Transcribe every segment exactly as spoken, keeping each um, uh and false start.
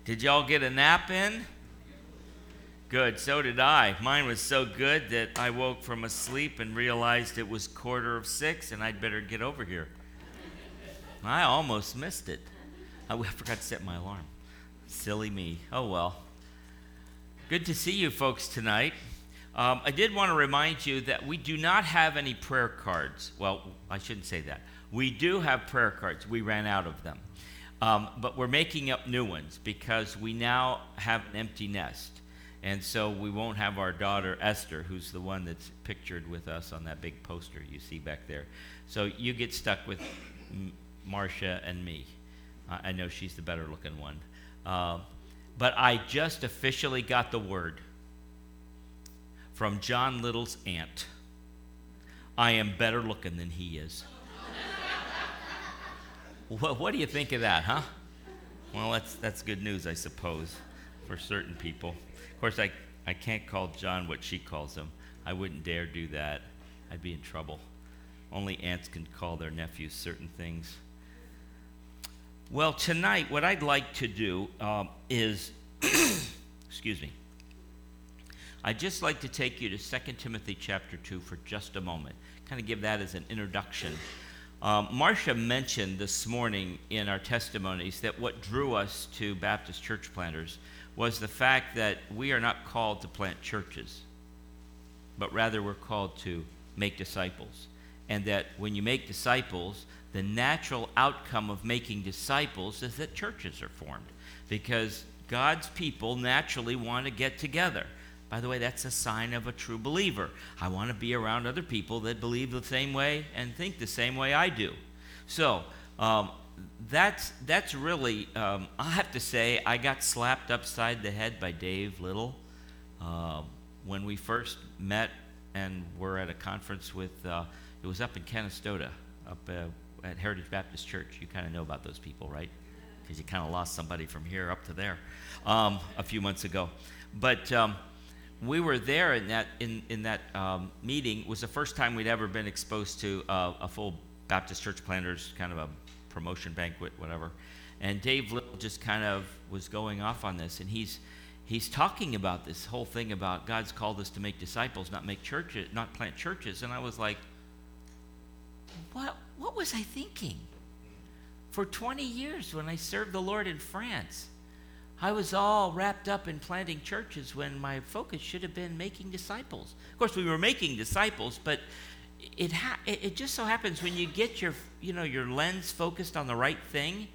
Did y'all get a nap in? Good, so did I. Mine was so good that I woke from a sleep and realized it was quarter of six and I'd better get over here. I almost missed it. I forgot to set my alarm. Silly me. Oh well. Good to see you folks tonight. Um, I did want to remind you that we do not have any prayer cards. Well, I shouldn't say that. We do have prayer cards. We ran out of them. Um, but we're making up new ones because we now have an empty nest. And so we won't have our daughter Esther, who's the one that's pictured with us on that big poster you see back there. So you get stuck with M- Marcia and me. Uh, I know she's the better looking one. Uh, but I just officially got the word from John Little's aunt. I am better looking than he is. what, what do you think of that, huh? Well, that's that's good news, I suppose, for certain people. Of course, I, I can't call John what she calls him. I wouldn't dare do that. I'd be in trouble. Only aunts can call their nephews certain things. Well, tonight, what I'd like to do um, is, excuse me, I'd just like to take you to Second Timothy chapter two for just a moment, kind of give that as an introduction. Um, Marcia mentioned this morning in our testimonies that what drew us to Baptist church planters was the fact that we are not called to plant churches, but rather we're called to make disciples. And that when you make disciples, the natural outcome of making disciples is that churches are formed, because God's people naturally want to get together. By the way, that's a sign of a true believer. I want to be around other people that believe the same way and think the same way I do. So um, that's that's really, um, I have to say, I got slapped upside the head by Dave Little uh, when we first met and were at a conference with, uh, it was up in Canastota, up uh, at Heritage Baptist Church. You kind of know about those people, right? Because you kind of lost somebody from here up to there um, a few months ago. But um, we were there in that in in that um, meeting. It was the first time we'd ever been exposed to uh, a full Baptist church planters, kind of a promotion banquet, whatever. And Dave Little just kind of was going off on this, and he's he's talking about this whole thing about God's called us to make disciples, not make churches, not plant churches. And I was like, what what was I thinking? For twenty years, when I served the Lord in France, I was all wrapped up in planting churches when my focus should have been making disciples. Of course, we were making disciples, but it ha- it just so happens when you get your you know your lens focused on the right thing,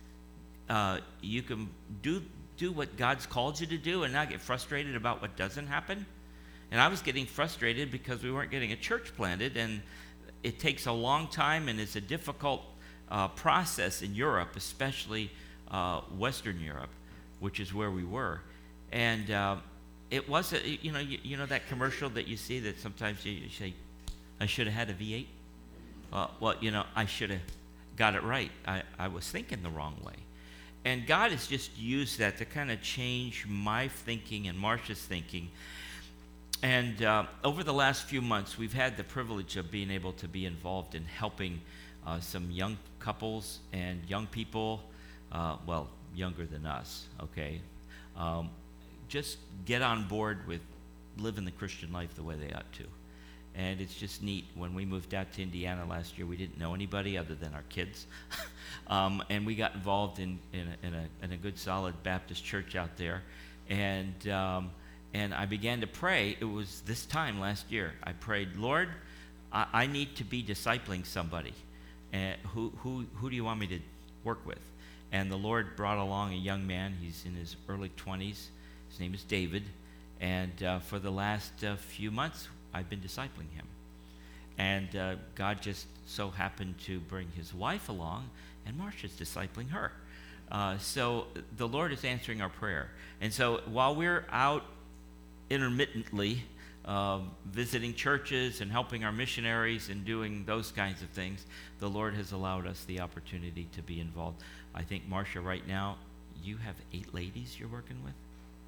uh, you can do do what God's called you to do and not get frustrated about what doesn't happen. And I was getting frustrated because we weren't getting a church planted, and it takes a long time and it's a difficult uh, process in Europe, especially uh, Western Europe, which is where we were. And uh, it was, a, you know, you, you know that commercial that you see that sometimes you, you say, I should have had a V eight? Uh, well, you know, I should have got it right. I, I was thinking the wrong way. And God has just used that to kind of change my thinking and Marcia's thinking. And uh, over the last few months, we've had the privilege of being able to be involved in helping uh, some young couples and young people, uh, well, younger than us, okay, um, just get on board with living the Christian life the way they ought to. And it's just neat. When we moved out to Indiana last year, we didn't know anybody other than our kids. um, and we got involved in, in, a, in, a, in a good, solid Baptist church out there. And um, and I began to pray. It was this time last year. I prayed, Lord, I, I need to be discipling somebody. And who, who, who do you want me to work with? And the Lord brought along a young man. He's in his early twenties. His name is David. And uh, for the last uh, few months, I've been discipling him. And uh, God just so happened to bring his wife along, and Marcia's discipling her. Uh, so the Lord is answering our prayer. And so while we're out intermittently uh, visiting churches and helping our missionaries and doing those kinds of things, the Lord has allowed us the opportunity to be involved. I think, Marcia, right now, you have eight ladies you're working with?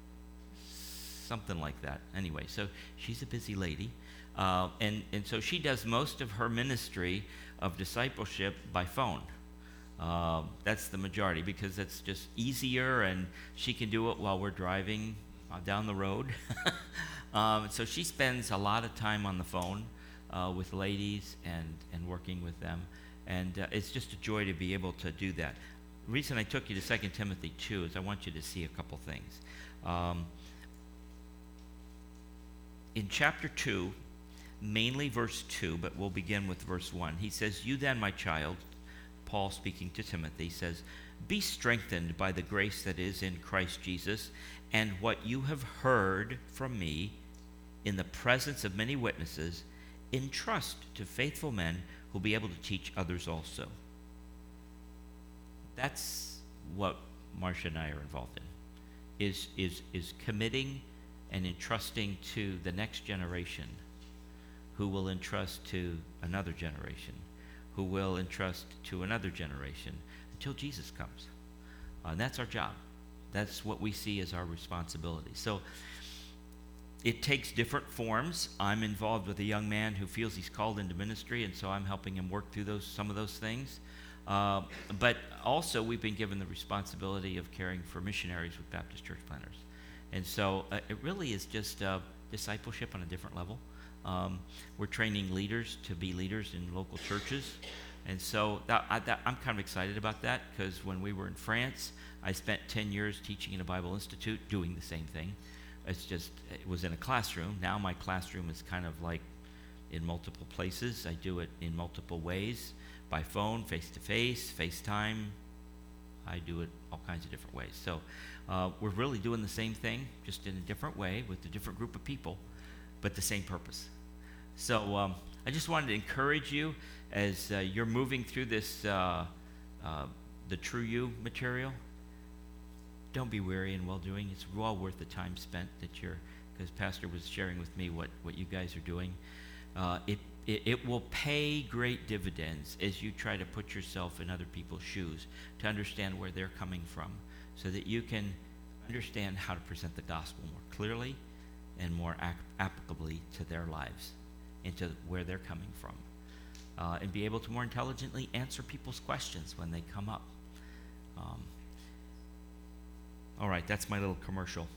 Something like that. Anyway, so she's a busy lady. Uh, and, and so she does most of her ministry of discipleship by phone. Um, that's the majority because it's just easier, and she can do it while we're driving uh, down the road. um, so she spends a lot of time on the phone uh, with ladies and, and working with them. And uh, it's just a joy to be able to do that. The reason I took you to Second Timothy two is I want you to see a couple things. Um, in chapter two, mainly verse two, but we'll begin with verse one. He says, "You then, my child," Paul speaking to Timothy, says, "be strengthened by the grace that is in Christ Jesus, and what you have heard from me in the presence of many witnesses, entrust to faithful men who'll be able to teach others also." That's what Marcia and I are involved in, is, is, is committing and entrusting to the next generation, who will entrust to another generation, who will entrust to another generation until Jesus comes. Uh, and that's our job. That's what we see as our responsibility. So it takes different forms. I'm involved with a young man who feels he's called into ministry, and so I'm helping him work through those some of those things. Uh, but also we've been given the responsibility of caring for missionaries with Baptist church planters. And so uh, it really is just uh, discipleship on a different level. Um, we're training leaders to be leaders in local churches. And so that, I, that, I'm kind of excited about that, because when we were in France, I spent ten years teaching in a Bible Institute doing the same thing. It's just, it was in a classroom. Now my classroom is kind of like in multiple places. I do it in multiple ways, by phone, face-to-face, FaceTime. I do it all kinds of different ways. So uh, we're really doing the same thing, just in a different way with a different group of people, but the same purpose. So um, I just wanted to encourage you as uh, you're moving through this, uh, uh, the True You material. Don't be weary in well-doing. It's well worth the time spent that you're, because Pastor was sharing with me what, what you guys are doing. Uh, it, it, it will pay great dividends as you try to put yourself in other people's shoes to understand where they're coming from, so that you can understand how to present the gospel more clearly and more ac- applicably to their lives and to where they're coming from, uh, and be able to more intelligently answer people's questions when they come up. Um, all right, that's my little commercial.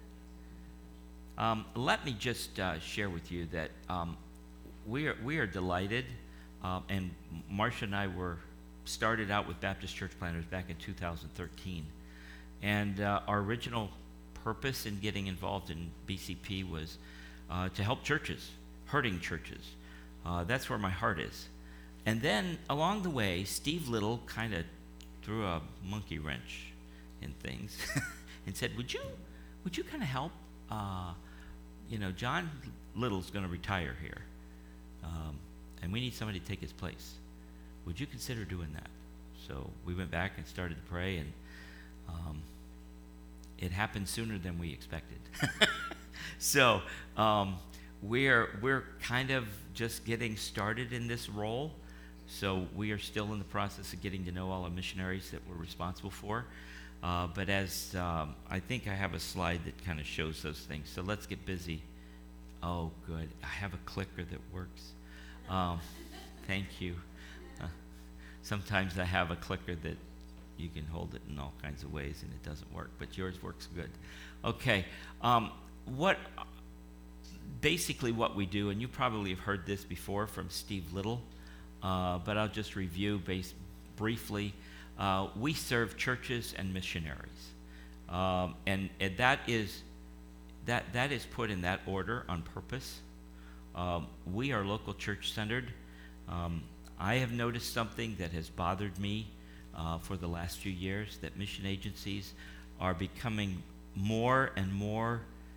Um, let me just uh, share with you that um, we are we are delighted, uh, and Marcia and I were started out with Baptist church planters back in two thousand thirteen, and uh, our original purpose in getting involved in B C P was uh, to help churches, hurting churches. Uh, that's where my heart is. And then along the way, Steve Little kind of threw a monkey wrench in things and said, "Would you, would you kind of help? Uh, you know, John Little's going to retire here, um, and we need somebody to take his place. Would you consider doing that?" So we went back and started to pray, and um, it happened sooner than we expected. so um, we're we're kind of just getting started in this role. So we are still in the process of getting to know all the missionaries that we're responsible for. Uh, but as um, I think I have a slide that kind of shows those things. So let's get busy. Oh, good. I have a clicker that works. Um, thank you. Uh, sometimes I have a clicker that you can hold it in all kinds of ways and it doesn't work, but yours works good. Okay. Um, what basically what we do, and you probably have heard this before from Steve Little, uh, but I'll just review base briefly. Uh, we serve churches and missionaries, um, and, and that is that that is put in that order on purpose. Um, we are local church centered. Um, I have noticed something that has bothered me uh, for the last few years, that mission agencies are becoming more and more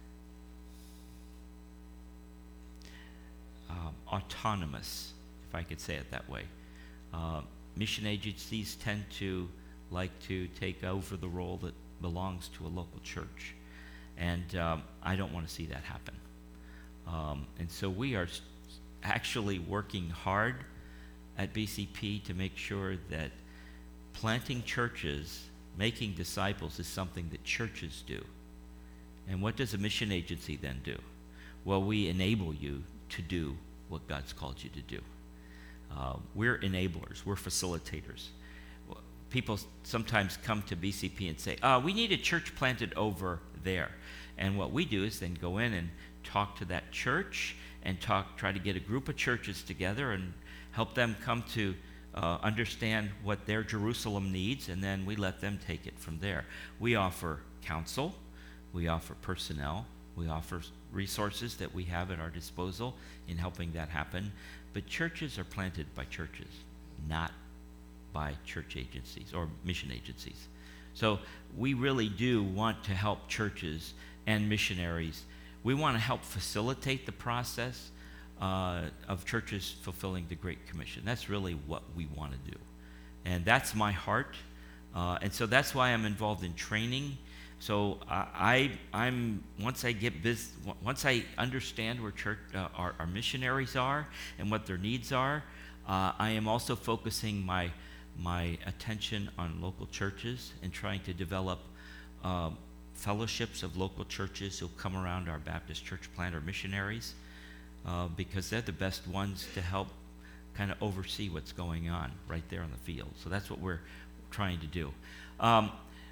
um, autonomous, if I could say it that way. Uh, mission agencies tend to like to take over the role that belongs to a local church. And um, I don't want to see that happen. Um, and so we are s- actually working hard at B C P to make sure that planting churches, making disciples, is something that churches do. And what does a mission agency then do? Well, we enable you to do what God's called you to do. Uh, we're enablers. We're facilitators. people sometimes come to B C P and say, uh, we need a church planted over there. And what we do is then go in and talk to that church and talk, try to get a group of churches together and help them come to uh, understand what their Jerusalem needs, and then we let them take it from there. We offer counsel, we offer personnel, we offer resources that we have at our disposal in helping that happen. But churches are planted by churches, not by church agencies or mission agencies. So we really do want to help churches and missionaries. We want to help facilitate the process uh, of churches fulfilling the Great Commission. That's really what we want to do. And that's my heart. Uh, and so that's why I'm involved in training. So uh, I, I'm once I get biz, once I understand where church uh, our, our missionaries are and what their needs are, uh, I am also focusing my my attention on local churches and trying to develop uh, fellowships of local churches who'll come around our Baptist church planter missionaries uh, because they're the best ones to help kind of oversee what's going on right there on the field. So that's what we're trying to do. Um,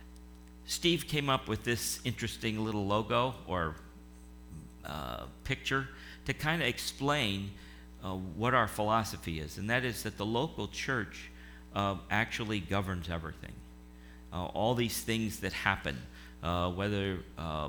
Steve came up with this interesting little logo or uh, picture to kind of explain uh, what our philosophy is, and that is that the local church uh, actually governs everything. Uh, all these things that happen, uh, whether uh,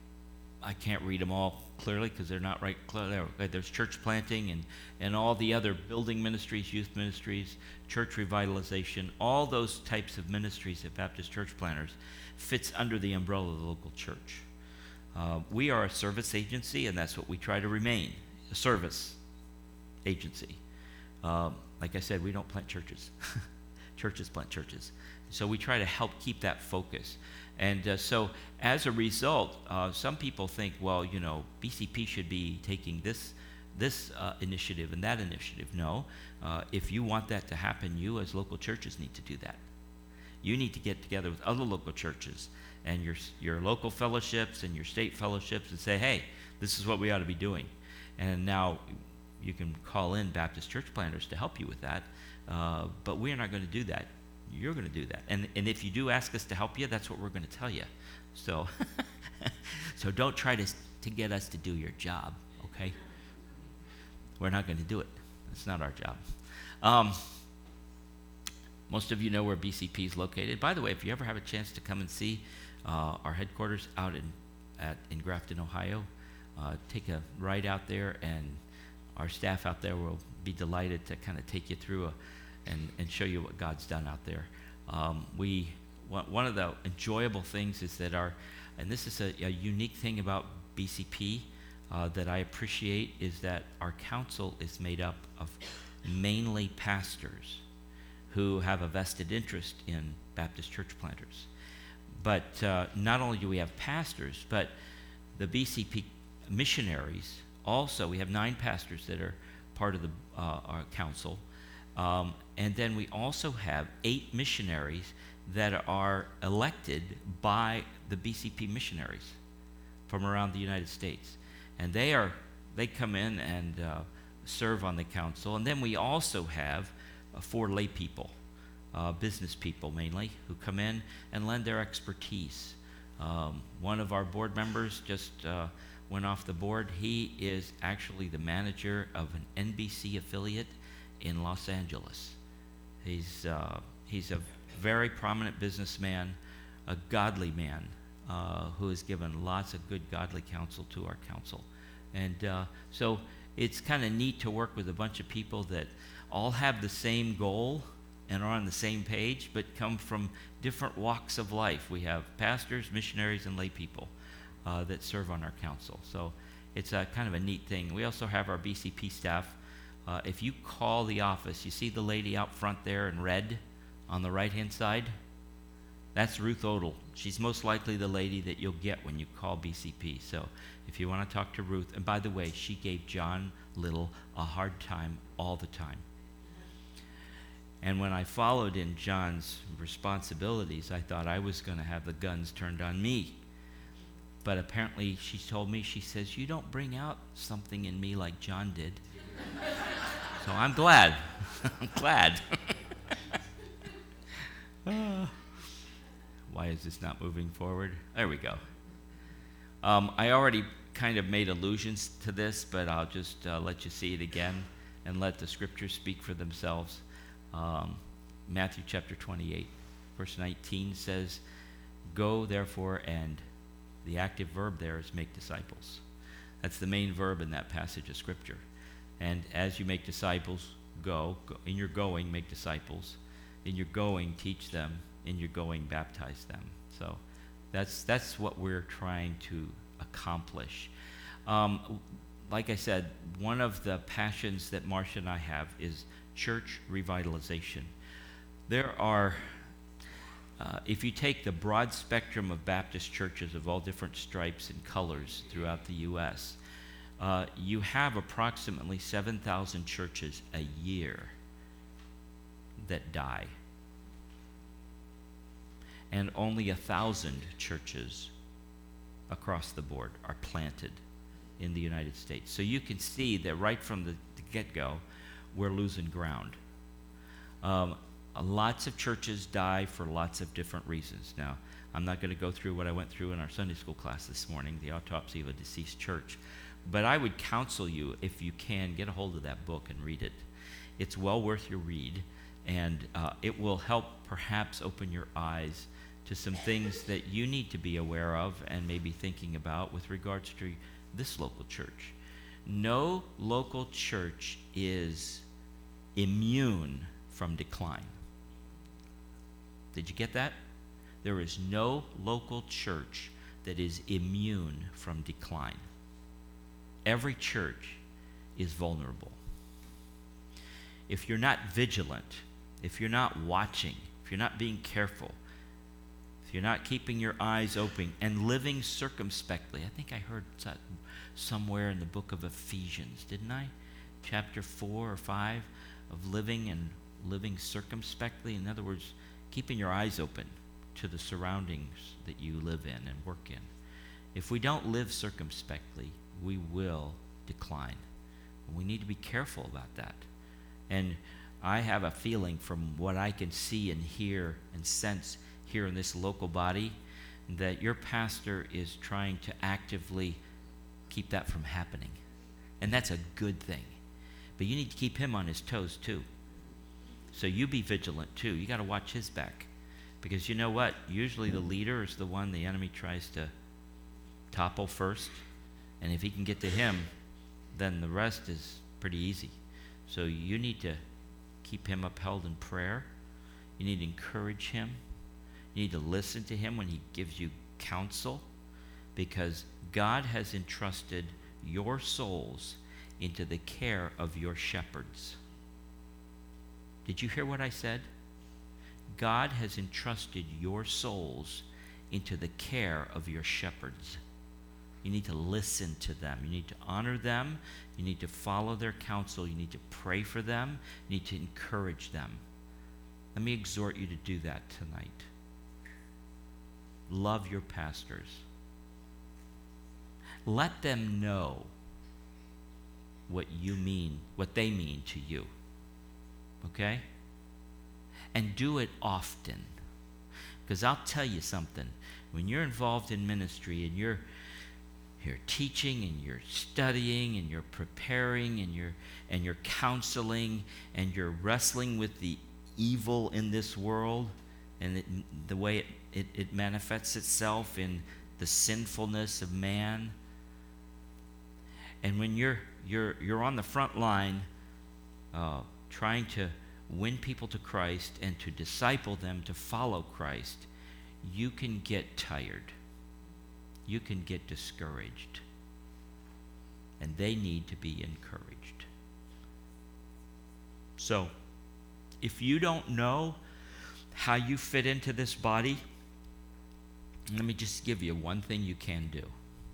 I can't read them all clearly because they're not right clear. There's church planting and, and all the other building ministries, youth ministries, church revitalization, all those types of ministries at Baptist church planters fits under the umbrella of the local church. Uh, we are a service agency, and that's what we try to remain, a service agency. Uh, like I said, we don't plant churches. Churches plant churches. So we try to help keep that focus. And uh, so as a result, uh, some people think, well, you know, B C P should be taking this this uh, initiative and that initiative. No. Uh, if you want that to happen, you as local churches need to do that. You need to get together with other local churches and your your local fellowships and your state fellowships and say, hey, this is what we ought to be doing. And now you can call in Baptist church planters to help you with that, uh, but we are not going to do that. You're going to do that. And and if you do ask us to help you, that's what we're going to tell you. So so don't try to to get us to do your job, okay? We're not going to do it. It's not our job. Um, most of you know where B C P is located. By the way, if you ever have a chance to come and see uh, our headquarters out in at in Grafton, Ohio, uh, take a ride out there, and our staff out there will be delighted to kind of take you through a, and, and show you what God's done out there. Um, we one of the enjoyable things is that our, and this is a, a unique thing about B C P uh, that I appreciate, is that our council is made up of mainly pastors who have a vested interest in Baptist church planters. But uh, not only do we have pastors, but the B C P missionaries also, we have nine pastors that are part of the uh, our council. Um, and then we also have eight missionaries that are elected by the B C P missionaries from around the United States. And they are they come in and uh, serve on the council. And then we also have uh, four lay people, uh, business people mainly, who come in and lend their expertise. Um, one of our board members just uh, went off the board. He is actually the manager of an N B C affiliate in Los Angeles. He's uh, he's a very prominent businessman, a godly man uh, who has given lots of good godly counsel to our council. And uh, so it's kind of neat to work with a bunch of people that all have the same goal and are on the same page, but come from different walks of life. We have pastors, missionaries, and lay people uh, that serve on our council. So it's a kind of a neat thing. We also have our B C P staff. Uh, if you call the office, you see the lady out front there in red on the right-hand side? That's Ruth Odell. She's most likely the lady that you'll get when you call B C P. So if you want to talk to Ruth, and by the way, she gave John Little a hard time all the time. And when I followed in John's responsibilities, I thought I was going to have the guns turned on me. But apparently she told me, she says, you don't bring out something in me like John did. So I'm glad. I'm glad. Why is this not moving forward? There we go. Um, I already kind of made allusions to this, but I'll just uh, let you see it again and let the scriptures speak for themselves. Um, Matthew chapter twenty-eight, verse nineteen says, "Go therefore," and the active verb there is make disciples. That's the main verb in that passage of scripture. And as you make disciples, go. go. In your going, make disciples. In your going, teach them. In your going, baptize them. So that's that's what we're trying to accomplish. Um, like I said, one of the passions that Marcia and I have is church revitalization. There are, uh, if you take the broad spectrum of Baptist churches of all different stripes and colors throughout the U S, uh, you have approximately seven thousand churches a year that die. And only a thousand churches across the board are planted in the United States. So you can see that right from the, the get-go, we're losing ground. Um, lots of churches die for lots of different reasons. Now, I'm not going to go through what I went through in our Sunday school class this morning, the autopsy of a deceased church. But I would counsel you, if you can, get a hold of that book and read it. It's well worth your read, and uh, it will help perhaps open your eyes to some things that you need to be aware of and maybe thinking about with regards to this local church. No local church is immune from decline. Did you get that? There is no local church that is immune from decline. Every church is vulnerable. If you're not vigilant, if you're not watching, if you're not being careful, if you're not keeping your eyes open and living circumspectly, I think I heard that somewhere in the book of Ephesians, didn't I? Chapter four or five of living and living circumspectly. In other words, keeping your eyes open to the surroundings that you live in and work in. If we don't live circumspectly, we will decline. We need to be careful about that. And I have a feeling from what I can see and hear and sense here in this local body that your pastor is trying to actively keep that from happening. And that's a good thing. But you need to keep him on his toes too. So you be vigilant too. You got to watch his back. Because you know what? Usually the leader is the one the enemy tries to topple first. And if he can get to him, then the rest is pretty easy. So you need to keep him upheld in prayer. You need to encourage him. You need to listen to him when he gives you counsel, because God has entrusted your souls into the care of your shepherds. Did you hear what I said? God has entrusted your souls into the care of your shepherds. You need to listen to them. You need to honor them. You need to follow their counsel. You need to pray for them. You need to encourage them. Let me exhort you to do that tonight. Love your pastors. Let them know what you mean, what they mean to you. Okay? And do it often. Because I'll tell you something. When you're involved in ministry and you're you're teaching and you're studying and you're preparing and you're and you're counseling and you're wrestling with the evil in this world and it, the way it, it, it manifests itself in the sinfulness of man. And when you're you're you're on the front line uh, trying to win people to Christ and to disciple them to follow Christ, you can get tired. You can get discouraged. And they need to be encouraged. So, if you don't know how you fit into this body, let me just give you one thing you can do.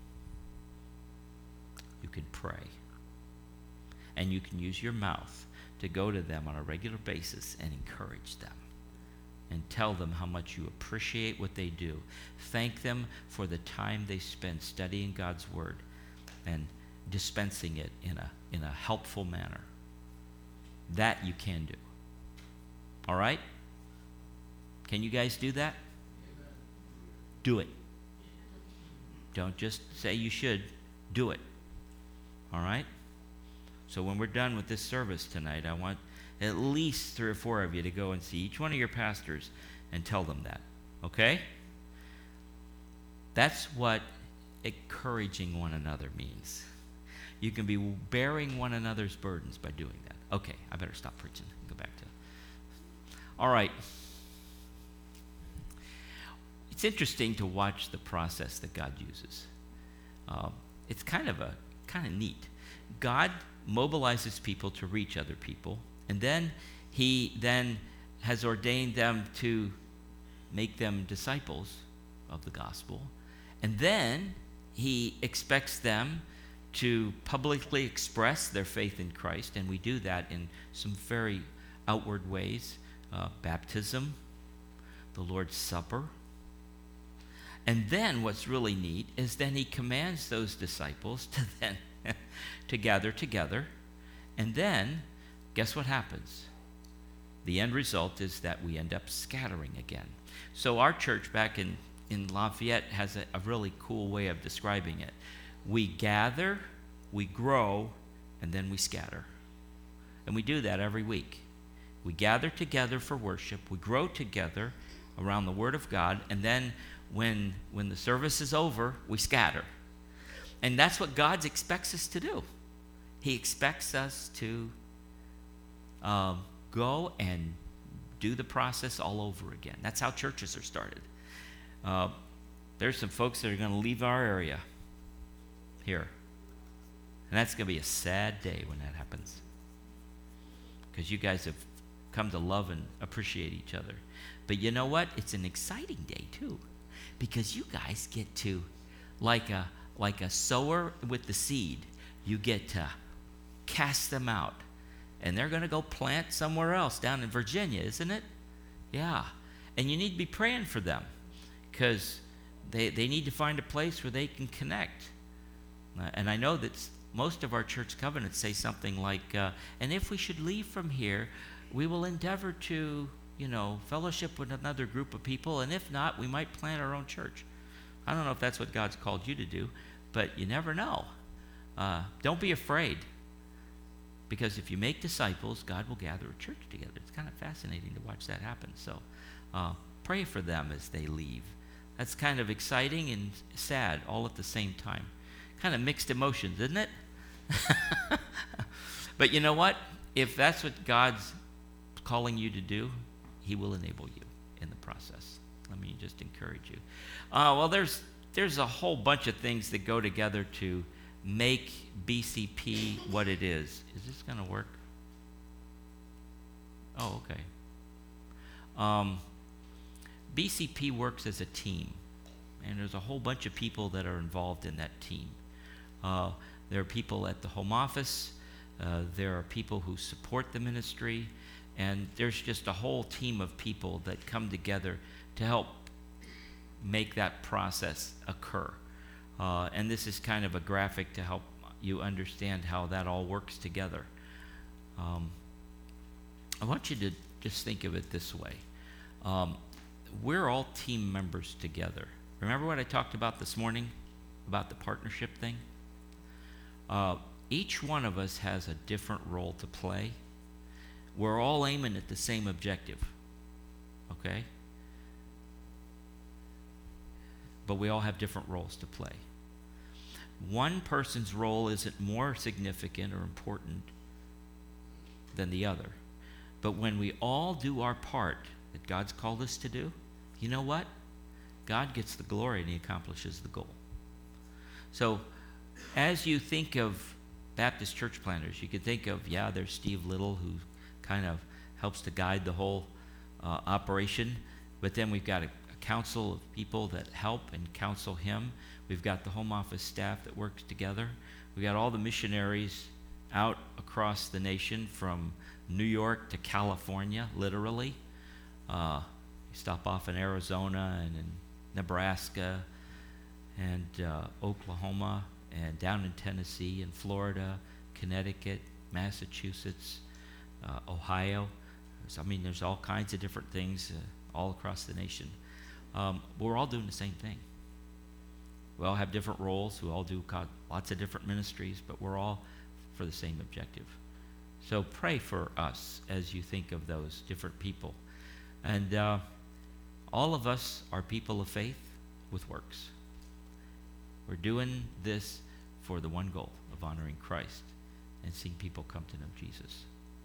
You can pray. And you can use your mouth to go to them on a regular basis and encourage them. And tell them how much you appreciate what they do. Thank them for the time they spend studying God's Word and dispensing it in a, in a helpful manner. That you can do. All right? Can you guys do that? Do it. Don't just say you should. Do it. All right? So when we're done with this service tonight, I want at least three or four of you to go and see each one of your pastors and tell them that. Okay? That's what encouraging one another means. You can be bearing one another's burdens by doing that. Okay, I better stop preaching and go back to it. All right. It's interesting to watch the process that God uses. Um, it's kind of a kind of neat. God mobilizes people to reach other people, and then he then has ordained them to make them disciples of the gospel, and then he expects them to publicly express their faith in Christ, and we do that in some very outward ways. Uh, baptism, the Lord's Supper. And then what's really neat is then he commands those disciples to then to gather together. And then, guess what happens? The end result is that we end up scattering again. So our church back in, in Lafayette has a, a really cool way of describing it. We gather, we grow, and then we scatter. And we do that every week. We gather together for worship. We grow together around the Word of God. And then when, when the service is over, we scatter. And that's what God expects us to do. He expects us to um, go and do the process all over again. That's how churches are started. Uh, there's some folks that are going to leave our area here. And that's going to be a sad day when that happens. Because you guys have come to love and appreciate each other. But you know what? It's an exciting day too. Because you guys get to, like a, like a sower with the seed, you get to cast them out. And they're going to go plant somewhere else down in Virginia, isn't it? Yeah. And you need to be praying for them. Because they, they need to find a place where they can connect. Uh, and I know that most of our church covenants say something like, uh, and if we should leave from here, we will endeavor to, you know, fellowship with another group of people, and if not, we might plant our own church. I don't know if that's what God's called you to do, but you never know. Uh, don't be afraid, because if you make disciples, God will gather a church together. It's kind of fascinating to watch that happen. So uh, pray for them as they leave. That's kind of exciting and sad all at the same time. Kind of mixed emotions, isn't it? But you know what? If that's what God's calling you to do, he will enable you in the process. Let me just encourage you. Uh, well, there's there's a whole bunch of things that go together to make B C P what it is. Is this going to work? Oh, okay. Um, B C P works as a team, and there's a whole bunch of people that are involved in that team. Uh, there are people at the home office. Uh, there are people who support the ministry. And there's just a whole team of people that come together to help make that process occur. Uh, and this is kind of a graphic to help you understand how that all works together. Um, I want you to just think of it this way. Um, we're all team members together. Remember what I talked about this morning about the partnership thing? Uh, each one of us has a different role to play. We're all aiming at the same objective, okay? But we all have different roles to play. One person's role isn't more significant or important than the other. But when we all do our part that God's called us to do, you know what? God gets the glory and he accomplishes the goal. So as you think of Baptist church planters, you could think of, yeah, there's Steve Little, who kind of helps to guide the whole uh, operation. But then we've got a, a council of people that help and counsel him. We've got the home office staff that works together. We've got all the missionaries out across the nation from New York to California, literally. Uh, we stop off in Arizona and in Nebraska and uh, Oklahoma and down in Tennessee and Florida, Connecticut, Massachusetts, Uh, Ohio. So, I mean, there's all kinds of different things uh, all across the nation. Um, we're all doing the same thing. We all have different roles. We all do co- lots of different ministries, but we're all for the same objective. So pray for us as you think of those different people. And uh, all of us are people of faith with works. We're doing this for the one goal of honoring Christ and seeing people come to know Jesus.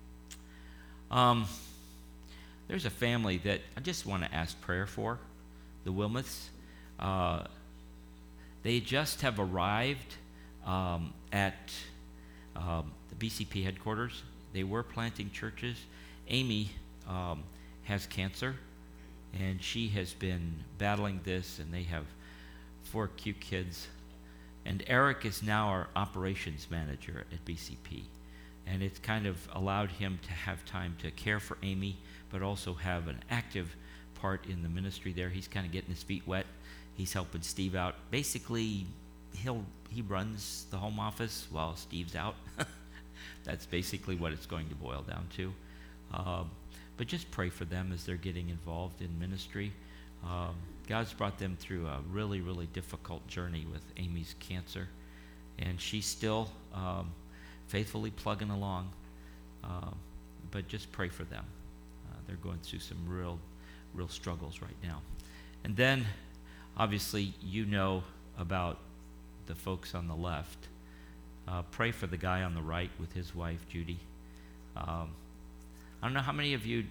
Um, there's a family that I just want to ask prayer for, the Wilmoths. Uh, they just have arrived um, at um, the B C P headquarters. They were planting churches. Amy um, has cancer, and she has been battling this, and they have four cute kids. And Eric is now our operations manager at B C P. And it's kind of allowed him to have time to care for Amy, but also have an active part in the ministry there. He's kind of getting his feet wet. He's helping Steve out. Basically, he'll he runs the home office while Steve's out. That's basically what it's going to boil down to. Um, but just pray for them as they're getting involved in ministry. Um, God's brought them through a really, really difficult journey with Amy's cancer, and she's still um, faithfully plugging along. Um, but just pray for them. Uh, they're going through some real, real struggles right now. And then, obviously, you know about the folks on the left. Uh, pray for the guy on the right with his wife, Judy. Um, I don't know how many of you,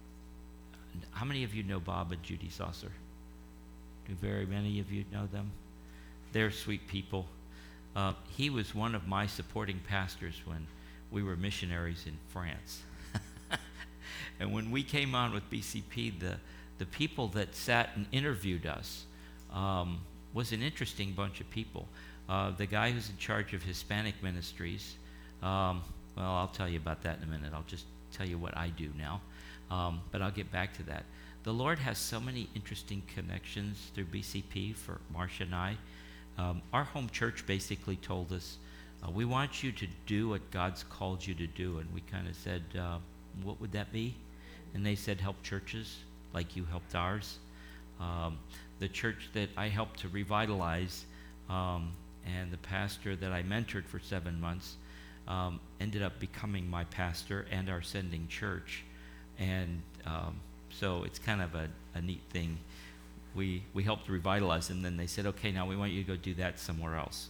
how many of you know Bob and Judy Saucer? Do very many of you know them? They're sweet people. Uh, he was one of my supporting pastors when we were missionaries in France. And when we came on with B C P, the, the people that sat and interviewed us um, was an interesting bunch of people. Uh, the guy who's in charge of Hispanic ministries, um, well, I'll tell you about that in a minute. I'll just tell you what I do now, um, but I'll get back to that. The Lord has so many interesting connections through B C P for Marcia and I. Um, our home church basically told us, uh, we want you to do what God's called you to do. And we kind of said, uh, what would that be? And they said, help churches like you helped ours. Um, the church that I helped to revitalize, um, and the pastor that I mentored for seven months um, ended up becoming my pastor and our sending church. And um, so it's kind of a, a neat thing. We we helped revitalize them, and then they said, okay, now we want you to go do that somewhere else.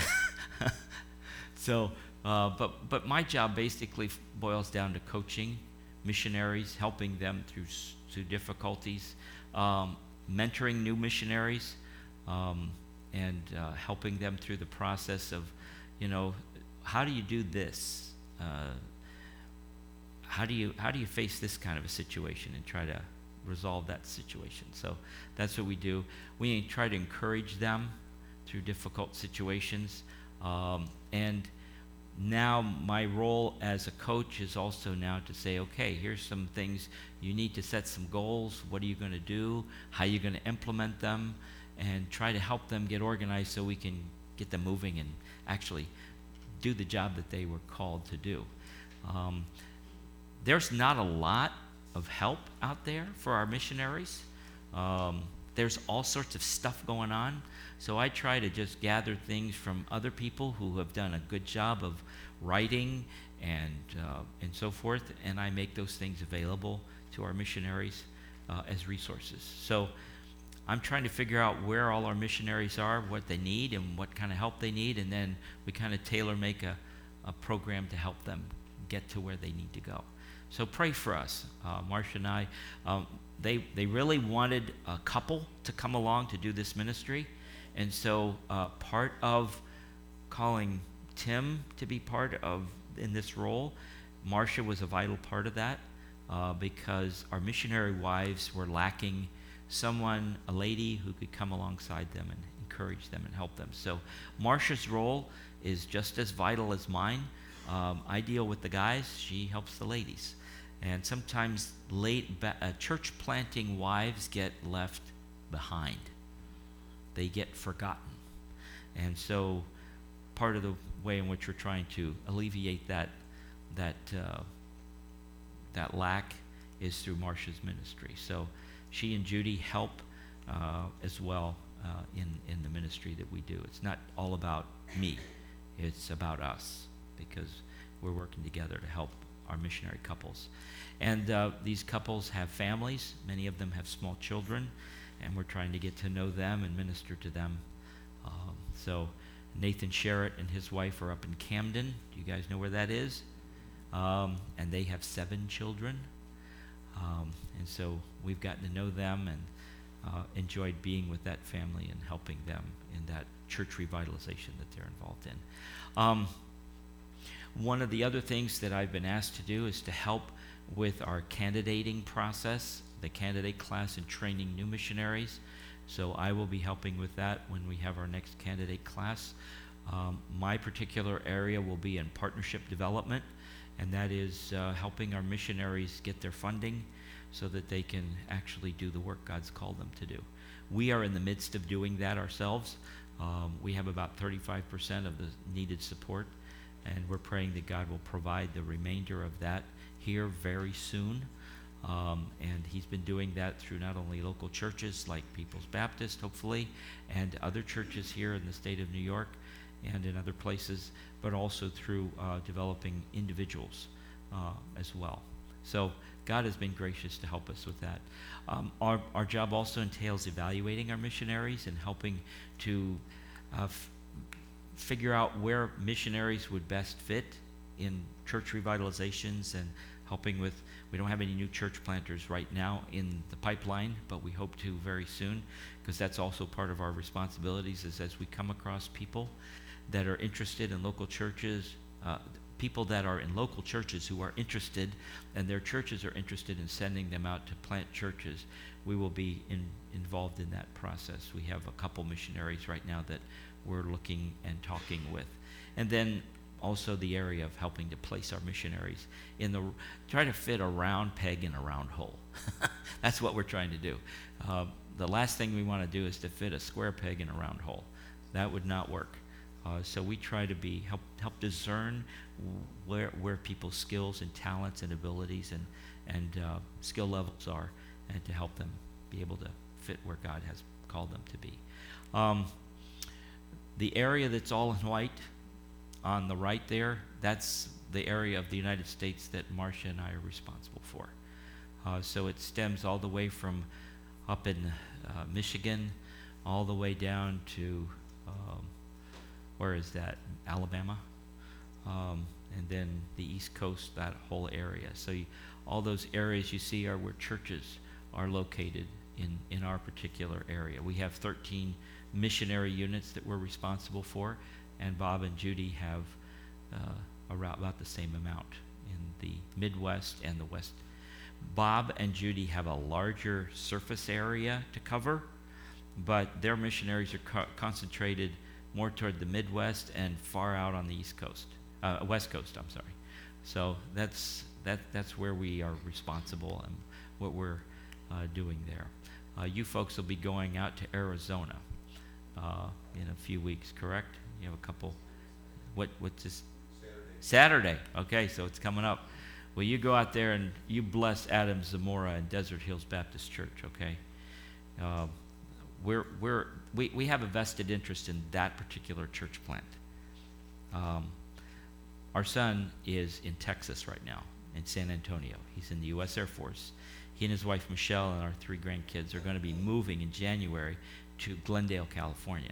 so, uh, but but my job basically boils down to coaching missionaries, helping them through through difficulties, um, mentoring new missionaries, um, and uh, helping them through the process of, you know, how do you do this? Uh, how do you how do you face this kind of a situation and try to resolve that situation? So that's what we do. We try to encourage them through difficult situations. Um, and now my role as a coach is also now to say, okay, here's some things. You need to set some goals. What are you going to do? How are you going to implement them? And try to help them get organized so we can get them moving and actually do the job that they were called to do. Um, there's not a lot of help out there for our missionaries. Um, there's all sorts of stuff going on. So I try to just gather things from other people who have done a good job of writing and uh, and so forth, and I make those things available to our missionaries uh, as resources. So I'm trying to figure out where all our missionaries are, what they need, and what kind of help they need, and then we kind of tailor make a, a program to help them get to where they need to go. So pray for us. Uh, Marcia and I, um, they, they really wanted a couple to come along to do this ministry. And so uh, part of calling Tim to be part of in this role, Marcia was a vital part of that uh, because our missionary wives were lacking someone, a lady who could come alongside them and encourage them and help them. So Marcia's role is just as vital as mine. Um, I deal with the guys, she helps the ladies. And sometimes late ba- uh, church planting wives get left behind. They get forgotten. And so part of the way in which we're trying to alleviate that that uh, that lack is through Marcia's ministry. So she and Judy help uh, as well uh, in, in the ministry that we do. It's not all about me. It's about us, because we're working together to help our missionary couples. And uh, these couples have families. Many of them have small children, and we're trying to get to know them and minister to them. Um, so Nathan Sherritt and his wife are up in Camden. Do you guys know where that is? Um, and they have seven children. Um, and so we've gotten to know them and uh, enjoyed being with that family and helping them in that church revitalization that they're involved in. Um, one of the other things that I've been asked to do is to help with our candidating process, the candidate class and training new missionaries. So I will be helping with that when we have our next candidate class. Um, my particular area will be in partnership development, and that is uh, helping our missionaries get their funding so that they can actually do the work God's called them to do. We are in the midst of doing that ourselves. Um, we have about thirty-five percent of the needed support, and we're praying that God will provide the remainder of that here very soon. Um, and he's been doing that through not only local churches like People's Baptist, hopefully, and other churches here in the state of New York and in other places, but also through uh, developing individuals uh, as well. So God has been gracious to help us with that. Um, our, our job also entails evaluating our missionaries and helping to uh, f- figure out where missionaries would best fit in church revitalizations and helping with, we don't have any new church planters right now in the pipeline, but we hope to very soon, because that's also part of our responsibilities, is as we come across people that are interested in local churches, uh, people that are in local churches who are interested, and their churches are interested in sending them out to plant churches, we will be in, involved in that process. We have a couple missionaries right now that we're looking and talking with. And then also the area of helping to place our missionaries in the, try to fit a round peg in a round hole. That's what we're trying to do. Uh, the last thing we want to do is to fit a square peg in a round hole. That would not work. Uh, so we try to be help help discern where where people's skills and talents and abilities and and uh, skill levels are, and to help them be able to fit where God has called them to be. Um, the area that's all in white on the right there, that's the area of the United States that Marcia and I are responsible for. Uh, so it stems all the way from up in uh, Michigan, all the way down to, um, where is that, Alabama? Um, and then the East Coast, that whole area. So you, all those areas you see are where churches are located in, in our particular area. We have thirteen missionary units that we're responsible for, and Bob and Judy have uh, around about the same amount in the Midwest and the West. Bob and Judy have a larger surface area to cover, but their missionaries are co- concentrated more toward the Midwest and far out on the East Coast, uh, West Coast, I'm sorry. So that's that that's where we are responsible and what we're uh, doing there. Uh, you folks will be going out to Arizona uh, in a few weeks, correct? You have a couple, what, what's this? Saturday. Saturday, okay, so it's coming up. Well, you go out there and you bless Adam Zamora and Desert Hills Baptist Church, okay? Uh, we're, we're, we, we have a vested interest in that particular church plant. Um, our son is in Texas right now, in San Antonio. He's in the U S Air Force. He and his wife, Michelle, and our three grandkids are going to be moving in January to Glendale, California.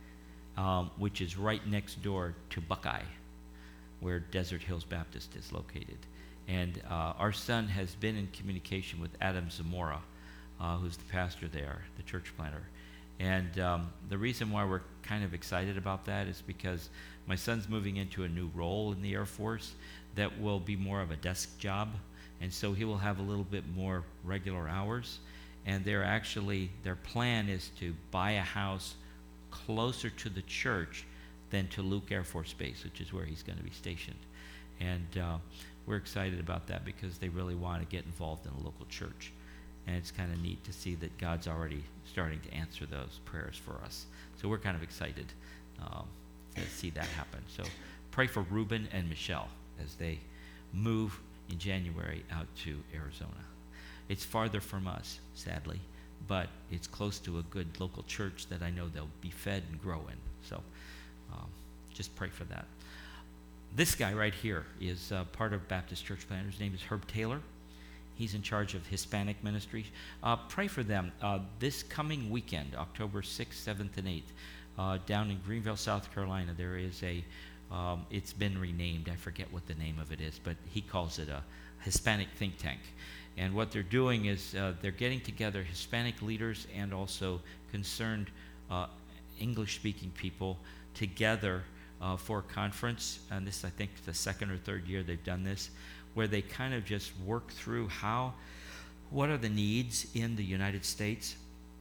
Um, which is right next door to Buckeye, where Desert Hills Baptist is located. And uh, our son has been in communication with Adam Zamora, uh, who's the pastor there, the church planter. And um, the reason why we're kind of excited about that is because my son's moving into a new role in the Air Force that will be more of a desk job. And so he will have a little bit more regular hours. And they're actually, their plan is to buy a house closer to the church than to Luke Air Force Base, which is where he's going to be stationed. And uh, we're excited about that because they really want to get involved in a local church. And it's kind of neat to see that God's already starting to answer those prayers for us. So we're kind of excited um, to see that happen. So pray for Reuben and Michelle as they move in January out to Arizona. It's farther from us, sadly, but it's close to a good local church that I know they'll be fed and grow in. So um, just pray for that. This guy right here is uh, part of Baptist Church Planters. His name is Herb Taylor. He's in charge of Hispanic ministries. Uh, pray for them. Uh, this coming weekend, October sixth, seventh, and eighth, uh, down in Greenville, South Carolina, there is a, um, it's been renamed. I forget what the name of it is, but he calls it a Hispanic think tank. And what they're doing is uh, they're getting together Hispanic leaders and also concerned uh, English-speaking people together uh, for a conference. And this, I think, the second or third year they've done this, where they kind of just work through how, what are the needs in the United States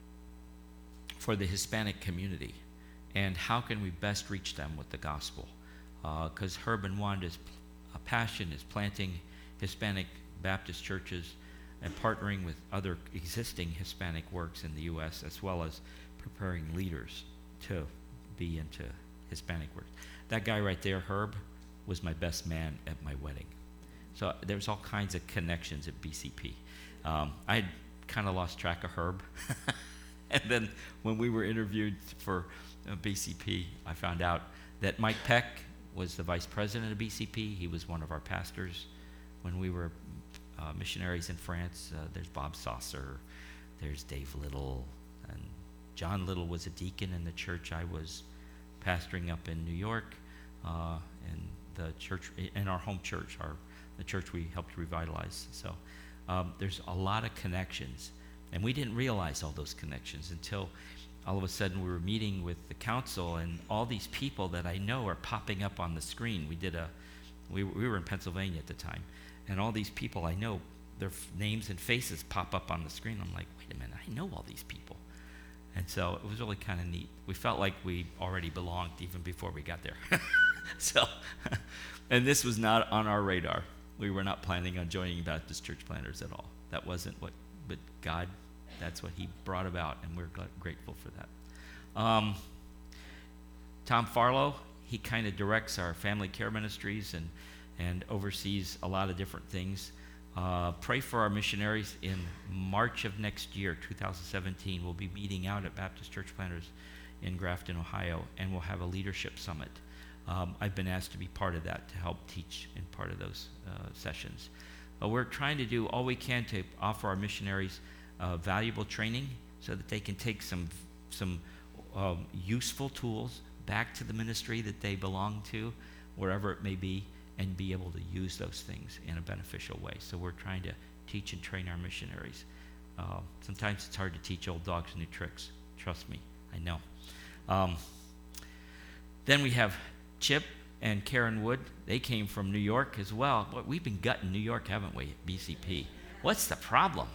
for the Hispanic community, and how can we best reach them with the gospel? Because uh, Herb and Wanda's p- passion is planting Hispanic Baptist churches and partnering with other existing Hispanic works in the U S, as well as preparing leaders to be into Hispanic work. That guy right there, Herb, was my best man at my wedding. So there's all kinds of connections at B C P. Um, I had kind of lost track of Herb. And then when we were interviewed for uh, B C P, I found out that Mike Peck was the vice president of B C P. He was one of our pastors when we were uh, missionaries in France. Uh, there's Bob Saucer, there's Dave Little, and John Little was a deacon in the church I was pastoring up in New York, uh, and the church, in our home church, our the church we helped revitalize. So um, there's a lot of connections, and we didn't realize all those connections until all of a sudden we were meeting with the council, and all these people that I know are popping up on the screen. We did a, we, we were in Pennsylvania at the time, and all these people I know, their f- names and faces pop up on the screen. I'm like, wait a minute, I know all these people. And so it was really kind of neat. We felt like we already belonged even before we got there. So, and this was not on our radar. We were not planning on joining Baptist Church Planters at all. That wasn't what, but God, that's what he brought about, and we're gl- grateful for that. Um, Tom Farlow, he kind of directs our family care ministries and, and oversees a lot of different things. Uh, pray for our missionaries. In March of next year, two thousand seventeen, we'll be meeting out at Baptist Church Planters in Grafton, Ohio, and we'll have a leadership summit. Um, I've been asked to be part of that, to help teach in part of those uh, sessions. Uh, we're trying to do all we can to offer our missionaries uh, valuable training so that they can take some some um, useful tools back to the ministry that they belong to, wherever it may be, and be able to use those things in a beneficial way. So we're trying to teach and train our missionaries. Uh, sometimes it's hard to teach old dogs new tricks. Trust me, I know. Um, then we have Chip and Karen Wood. They came from New York as well. Boy, we've been gutting New York, haven't we, at B C P? What's the problem?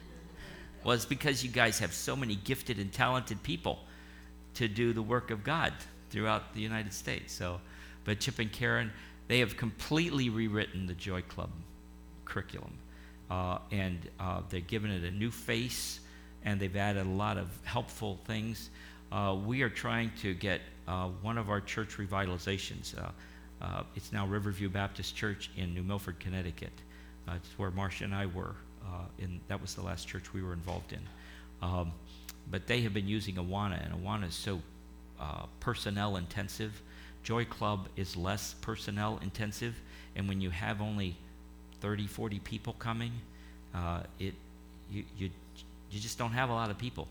Well, it's because you guys have so many gifted and talented people to do the work of God throughout the United States. So, but Chip and Karen, they have completely rewritten the Joy Club curriculum. Uh, and uh, they've given it a new face, and they've added a lot of helpful things. Uh, we are trying to get uh, one of our church revitalizations. Uh, uh, it's now Riverview Baptist Church in New Milford, Connecticut. Uh, it's where Marcia and I were. Uh, in, that was the last church we were involved in. Um, but they have been using Awana, and Awana is so uh, personnel intensive. Joy Club is less personnel intensive, and when you have only thirty, forty people coming, uh, it you, you you just don't have a lot of people.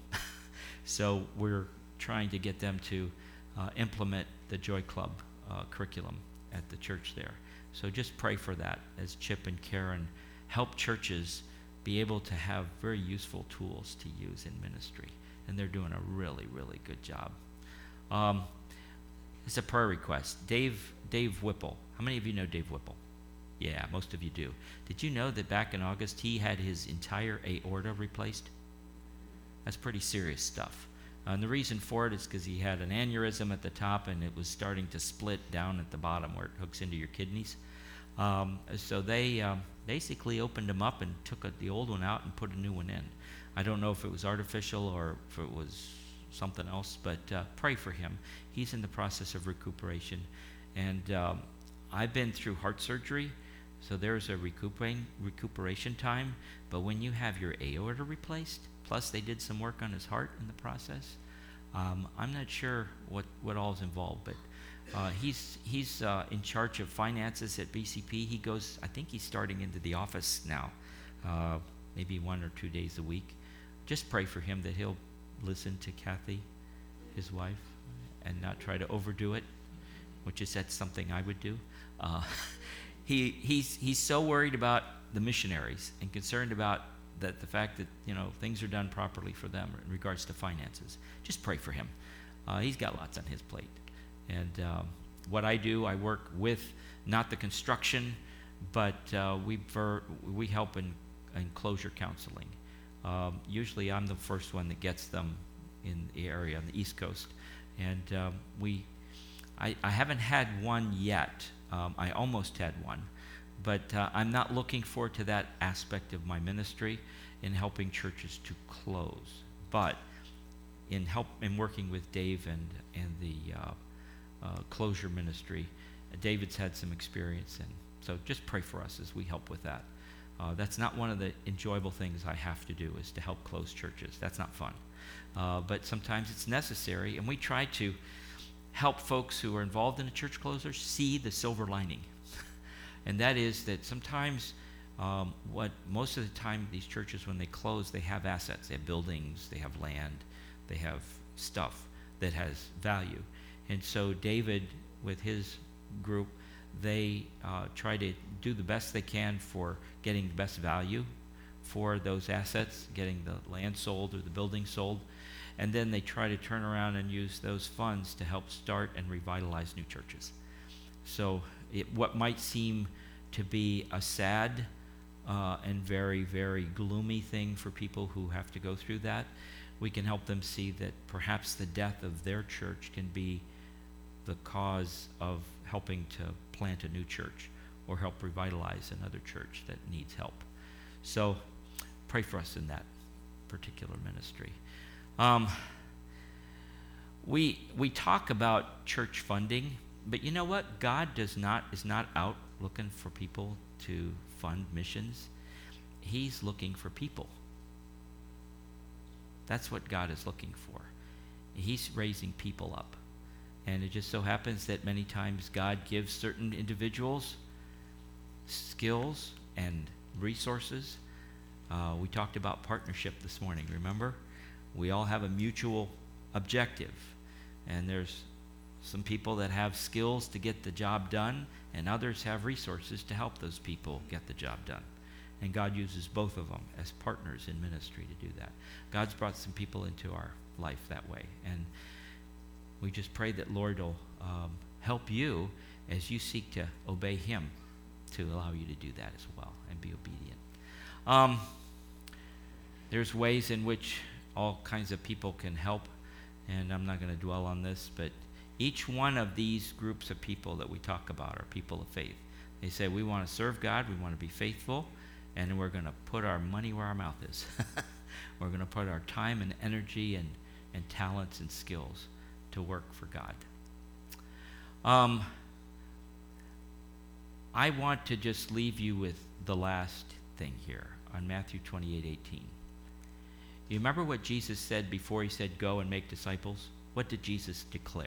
So we're trying to get them to uh, implement the Joy Club uh, curriculum at the church there. So just pray for that as Chip and Karen help churches be able to have very useful tools to use in ministry. And they're doing a really, really good job. Um, it's a prayer request. Dave, Dave Whipple. How many of you know Dave Whipple? Yeah, most of you do. Did you know that back in August he had his entire aorta replaced? That's pretty serious stuff. Uh, and the reason for it is because he had an aneurysm at the top, and it was starting to split down at the bottom where it hooks into your kidneys. Um, so they um, basically opened him up and took a, the old one out and put a new one in. I don't know if it was artificial or if it was something else, but uh, pray for him. He's in the process of recuperation. And um, I've been through heart surgery, So there's a recuperating, recuperation time. But when you have your aorta replaced, plus they did some work on his heart in the process, um, I'm not sure what, what all is involved. But uh, he's, he's uh, in charge of finances at B C P. He goes, I think he's starting into the office now, uh, maybe one or two days a week. Just pray for him that he'll listen to Kathy, his wife, and not try to overdo it, which is that's something I would do. Uh, he he's he's so worried about the missionaries and concerned about that the fact that you know things are done properly for them in regards to finances. Just pray for him. Uh, he's got lots on his plate. And um, what I do, I work with not the construction, but uh, we ver- we help in, in closure counseling. Um, usually, I'm the first one that gets them in the area on the East Coast, and um, we. I, I haven't had one yet. Um, I almost had one, but uh, I'm not looking forward to that aspect of my ministry in helping churches to close. But in help in working with Dave and and the uh, uh, closure ministry, uh, David's had some experience, and so just pray for us as we help with that. Uh, that's not one of the enjoyable things I have to do is to help close churches. That's not fun, uh, but sometimes it's necessary, and we try to help folks who are involved in a church closure see the silver lining. And that is that sometimes um, what most of the time these churches, when they close, they have assets. They have buildings, they have land, they have stuff that has value. And so David, with his group, they uh, try to do the best they can for getting the best value for those assets, getting the land sold or the building sold. And then they try to turn around and use those funds to help start and revitalize new churches. So it, what might seem to be a sad uh, and very, very gloomy thing for people who have to go through that, we can help them see that perhaps the death of their church can be the cause of helping to plant a new church or help revitalize another church that needs help. So pray for us in that particular ministry. Um, we we talk about church funding, but you know what? God does not is not out looking for people to fund missions. He's looking for people. That's what God is looking for. He's raising people up. And it just so happens that many times God gives certain individuals skills and resources. Uh, we talked about partnership this morning, remember? We all have a mutual objective, and there's some people that have skills to get the job done, and others have resources to help those people get the job done. And God uses both of them as partners in ministry to do that. God's brought some people into our life that way, and we just pray that Lord will um, help you as you seek to obey Him to allow you to do that as well and be obedient. Um, there's ways in which all kinds of people can help, and I'm not going to dwell on this, but each one of these groups of people that we talk about are people of faith. They say, we want to serve God, we want to be faithful, and we're going to put our money where our mouth is. We're going to put our time and energy and, and talents and skills to work for God. Um, I want to just leave you with the last thing here on Matthew twenty-eight eighteen. You remember what Jesus said before he said, go and make disciples? What did Jesus declare?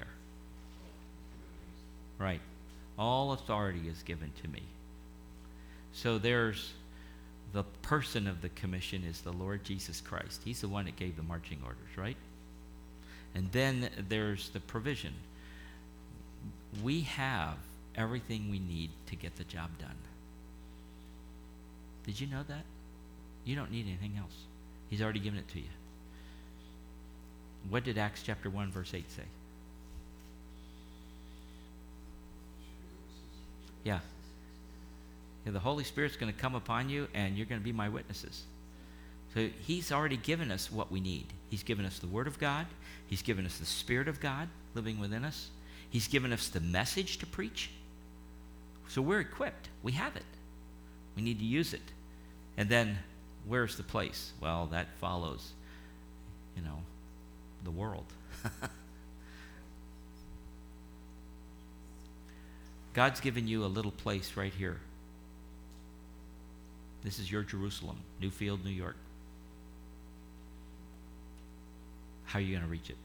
Right. All authority is given to me. So there's the person of the commission is the Lord Jesus Christ. He's the one that gave the marching orders, right? And then there's the provision. We have everything we need to get the job done. Did you know that? You don't need anything else. He's already given it to you. What did Acts chapter one verse eight say? Yeah. Yeah, the Holy Spirit's going to come upon you and you're going to be my witnesses. So he's already given us what we need. He's given us the Word of God. He's given us the Spirit of God living within us. He's given us the message to preach. So we're equipped. We have it. We need to use it. And then where's the place? Well, that follows, you know, the world. God's given you a little place right here This is your Jerusalem, Newfield, New York. How are you going to reach it?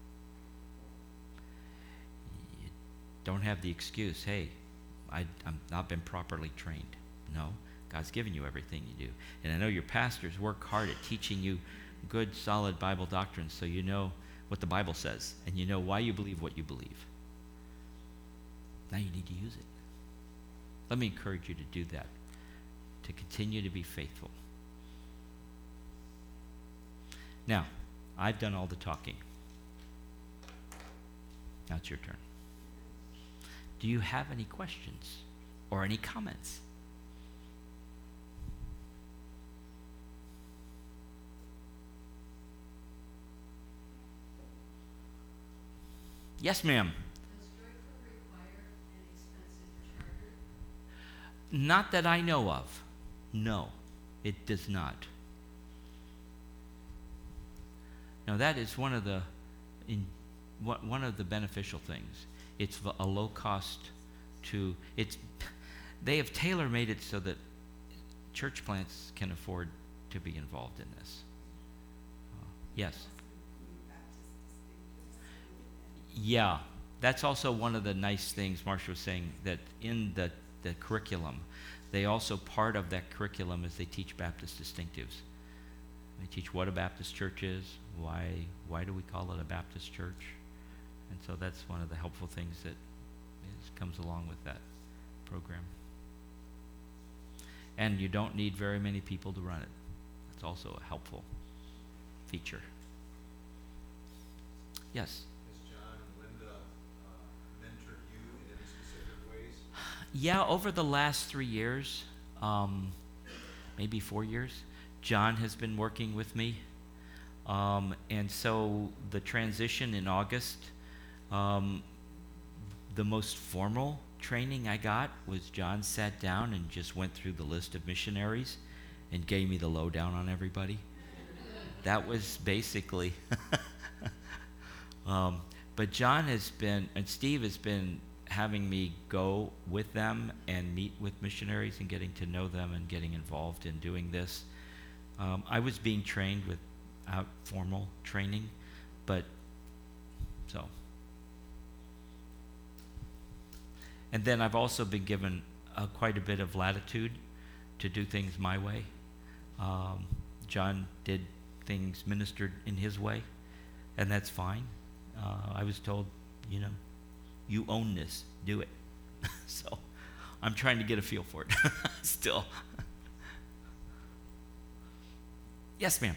You don't have the excuse, hey, I, I'm not been properly trained. No, God's given you everything you do. And I know your pastors work hard at teaching you good, solid Bible doctrines so you know what the Bible says and you know why you believe what you believe. Now you need to use it. Let me encourage you to do that, to continue to be faithful. Now, I've done all the talking. Now it's your turn. Do you have any questions or any comments? Yes, ma'am. Does Joyful require an expensive charter? Not that I know of. No, it does not. Now that is one of the in one of the beneficial things. It's a low cost to it's they have tailor-made it so that church plants can afford to be involved in this. Uh, yes. Yeah, that's also one of the nice things Marsha was saying, that in the, the curriculum, they also, part of that curriculum is they teach Baptist distinctives. They teach what a Baptist church is, why why do we call it a Baptist church, and so that's one of the helpful things that is, comes along with that program. And you don't need very many people to run it. That's also a helpful feature. Yes? Yeah, over the last three years, um, maybe four years, John has been working with me. Um, and so the transition in August, um, the most formal training I got was John sat down and just went through the list of missionaries and gave me the lowdown on everybody. That was basically, um, but John has been, and Steve has been having me go with them and meet with missionaries and getting to know them and getting involved in doing this. Um, I was being trained without formal training, but so. And then I've also been given uh, quite a bit of latitude to do things my way. Um, John did things ministered in his way, and that's fine. Uh, I was told, you know, you own this, do it. So I'm trying to get a feel for it still. Yes, ma'am.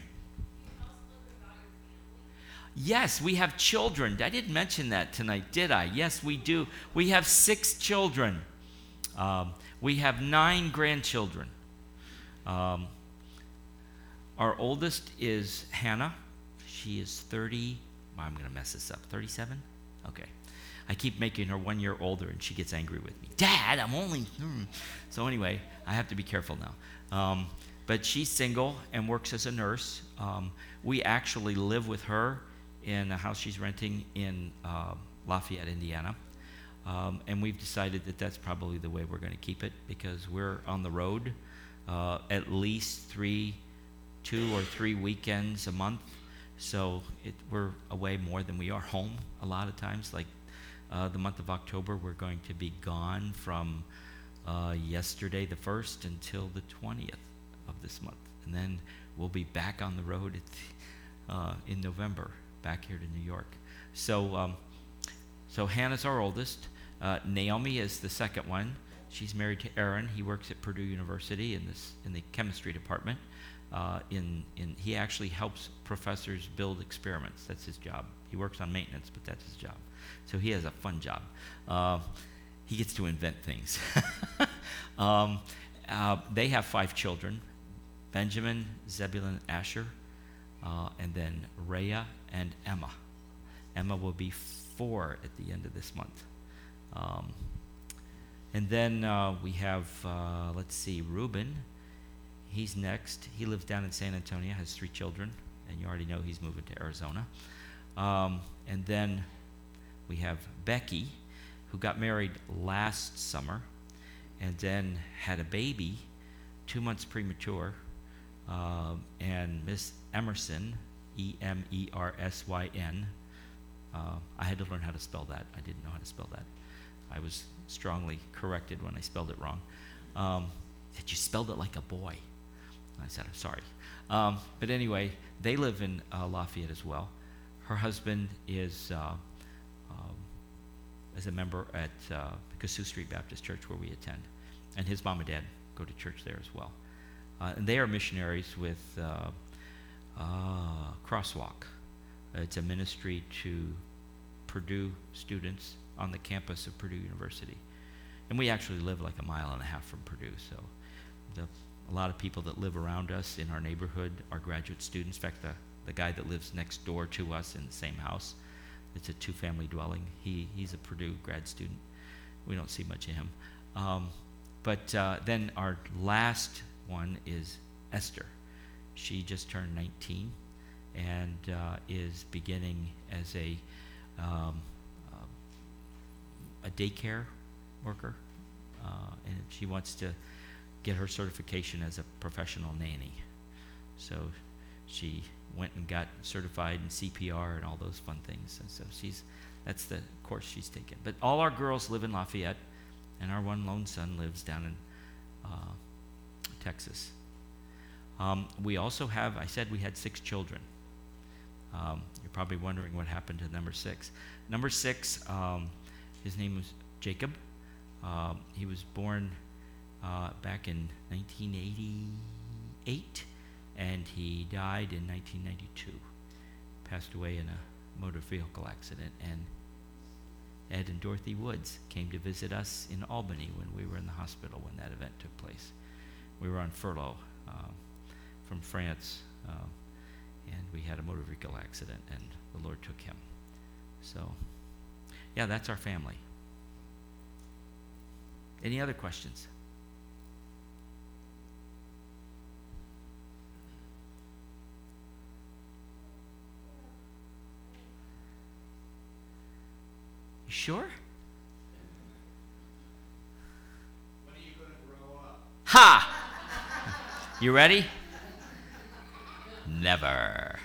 Yes, we have children. I didn't mention that tonight, did I? Yes, we do. We have six children. Um, we have nine grandchildren. Um, our oldest is Hannah. She is thirty. I'm going to mess this up. thirty-seven? Okay. I keep making her one year older, and she gets angry with me. Dad, I'm only... Hmm. So anyway, I have to be careful now. Um, but she's single and works as a nurse. Um, we actually live with her in a house she's renting in uh, Lafayette, Indiana. Um, and we've decided that that's probably the way we're going to keep it, because we're on the road uh, at least three, two or three weekends a month. So it, we're away more than we are home a lot of times. Like uh, the month of October, we're going to be gone from uh, yesterday the first until the twentieth of this month. And then we'll be back on the road at, uh, in November, back here to New York. So, um, so Hannah's our oldest. Uh, Naomi is the second one. She's married to Aaron. He works at Purdue University in this in the chemistry department. Uh, in in he actually helps professors build experiments. That's his job. He works on maintenance, but that's his job. So he has a fun job. Uh, he gets to invent things. um, uh, they have five children: Benjamin, Zebulun, Asher, uh, and then Rhea and Emma. Emma will be four at the end of this month. Um, and then uh, we have, uh, let's see, Reuben. He's next. He lives down in San Antonio, has three children, and you already know he's moving to Arizona. Um, and then we have Becky, who got married last summer and then had a baby two months premature, um, and Miss Emerson, E M E R S Y N, uh, I had to learn how to spell that. I didn't know how to spell that. I was strongly corrected when I spelled it wrong. Um, that you spelled it like a boy. I said, I'm sorry. Um, but anyway, they live in uh, Lafayette as well. Her husband is uh, um, is a member at uh, Kossuth Street Baptist Church where we attend. And his mom and dad go to church there as well. Uh, and they are missionaries with uh, uh, Crosswalk. It's a ministry to Purdue students on the campus of Purdue University. And we actually live like a mile and a half from Purdue, so the, a lot of people that live around us in our neighborhood are graduate students. In fact, the, the guy that lives next door to us in the same house, it's a two-family dwelling, he, he's a Purdue grad student. We don't see much of him. Um, but uh, then our last one is Esther. She just turned nineteen and uh, is beginning as a um, uh, a daycare worker, uh, and she wants to get her certification as a professional nanny. So she went and got certified in C P R and all those fun things. And so she's that's the course she's taken. But all our girls live in Lafayette, and our one lone son lives down in uh, Texas. Um, we also have, I said we had six children. Um, you're probably wondering what happened to number six. Number six, um, his name was Jacob. Um, he was born uh, back in nineteen eighty-eight, and he died in nineteen ninety-two. Passed away in a motor vehicle accident. And Ed and Dorothy Woods came to visit us in Albany when we were in the hospital when that event took place. We were on furlough um, from France, um, and we had a motor vehicle accident, and the Lord took him. So, yeah, that's our family. Any other questions? You sure? When are you going to grow up? Ha! You ready? Never.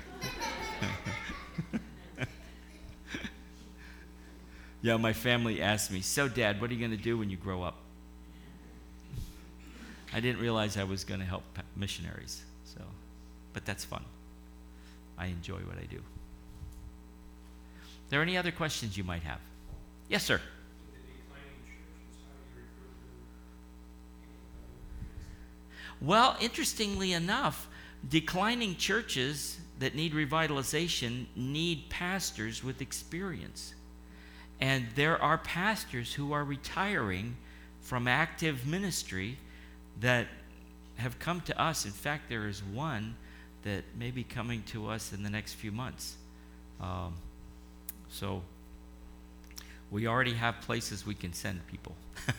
Yeah, my family asked me, so Dad, what are you going to do when you grow up? I didn't realize I was going to help pa- missionaries, so, but that's fun. I enjoy what I do. Are there any other questions you might have? Yes, sir. The declining churches, how do you refer to? Well, interestingly enough, declining churches that need revitalization need pastors with experience. And there are pastors who are retiring from active ministry that have come to us. In fact, there is one that may be coming to us in the next few months. Um, so we already have places we can send people.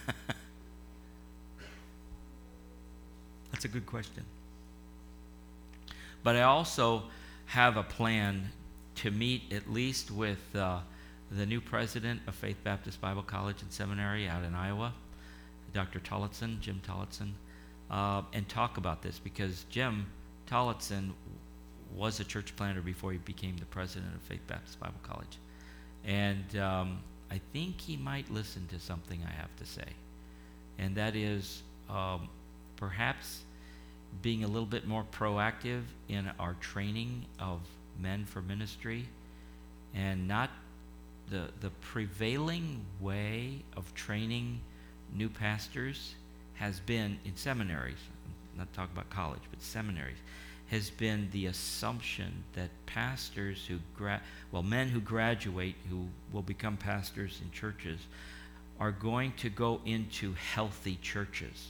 That's a good question. But I also have a plan to meet at least with uh, the new president of Faith Baptist Bible College and Seminary out in Iowa, Doctor Tolletzen, Jim Tolletzen, uh, and talk about this, because Jim Tolletzen was a church planter before he became the president of Faith Baptist Bible College. And um, I think he might listen to something I have to say. And that is um, perhaps being a little bit more proactive in our training of men for ministry, and not the the prevailing way of training new pastors has been in seminaries, I'm not talking about college, but seminaries, has been the assumption that pastors who gra- well men who graduate who will become pastors in churches are going to go into healthy churches.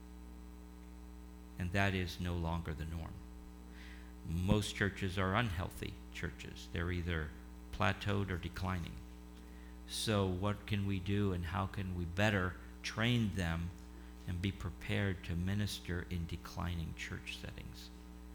And that is no longer the norm. Most churches are unhealthy churches. They're either plateaued or declining. So what can we do, and how can we better train them and be prepared to minister in declining church settings?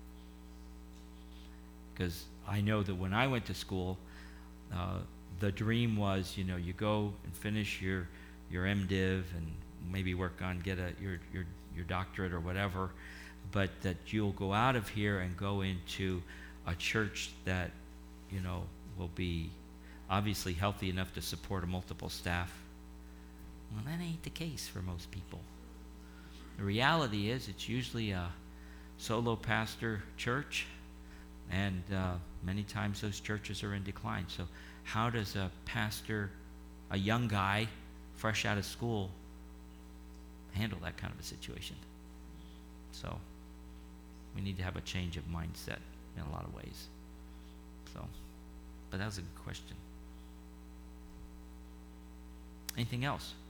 Because I know that when I went to school, uh, the dream was, you know, you go and finish your your MDiv and maybe work on get a your your your doctorate or whatever, but that you'll go out of here and go into a church that, you know, will be obviously healthy enough to support a multiple staff. Well, that ain't the case for most people. The reality is it's usually a solo pastor church, and uh, many times those churches are in decline. So how does a pastor, a young guy, fresh out of school, handle that kind of a situation? So we need to have a change of mindset in a lot of ways. So, but that was a good question. Anything else?